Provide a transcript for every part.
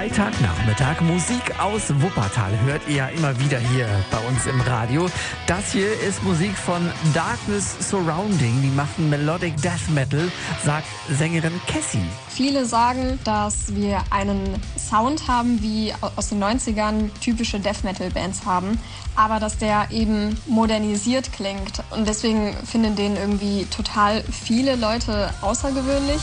Freitagnachmittag. Musik aus Wuppertal hört ihr ja immer wieder hier bei uns im Radio. Das hier ist Musik von Darkness Surrounding. Die machen Melodic Death Metal, sagt Sängerin Cassie. Viele sagen, dass wir einen Sound haben, wie aus den 90ern typische Death Metal Bands haben, aber dass der eben modernisiert klingt. Und deswegen finden den irgendwie total viele Leute außergewöhnlich.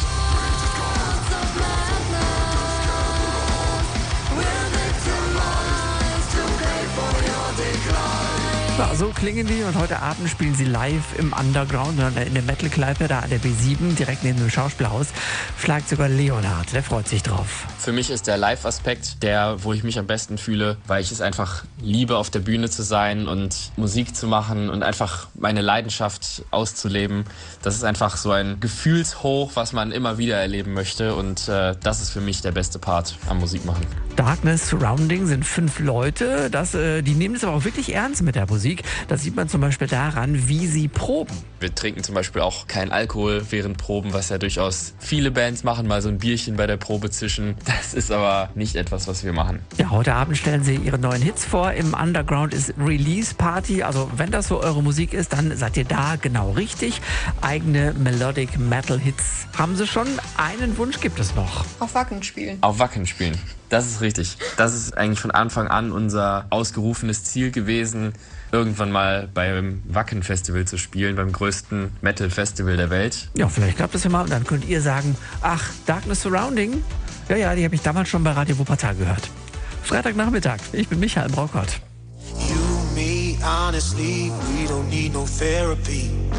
Ja, so klingen die und heute Abend spielen sie live im Underground in der Metal-Kneipe da an der B7, direkt neben dem Schauspielhaus. Schlagzeuger Leonhard, der freut sich drauf. Für mich ist der Live-Aspekt der, wo ich mich am besten fühle, weil ich es einfach liebe, auf der Bühne zu sein und Musik zu machen und einfach meine Leidenschaft auszuleben. Das ist einfach so ein Gefühlshoch, was man immer wieder erleben möchte und das ist für mich der beste Part am Musikmachen. Darkness Surrounding sind 5 Leute, die nehmen es aber auch wirklich ernst mit der Musik. Das sieht man zum Beispiel daran, wie sie proben. Wir trinken zum Beispiel auch keinen Alkohol während Proben, was ja durchaus viele Bands machen, mal so ein Bierchen bei der Probe zischen. Das ist aber nicht etwas, was wir machen. Ja, heute Abend stellen sie ihre neuen Hits vor. Im Underground ist Release Party. Also wenn das so eure Musik ist, dann seid ihr da genau richtig. Eigene Melodic Metal Hits haben sie schon. Einen Wunsch gibt es noch. Auf Wacken spielen. Auf Wacken spielen. Das ist richtig. Das ist eigentlich von Anfang an unser ausgerufenes Ziel gewesen, irgendwann mal beim Wacken-Festival zu spielen, beim größten Metal-Festival der Welt. Ja, vielleicht klappt das ja mal und dann könnt ihr sagen, ach, Darkness Surrounding, ja, die habe ich damals schon bei Radio Wuppertal gehört. Freitagnachmittag, ich bin Michael Braukott. You, me, honestly, we don't need no therapy.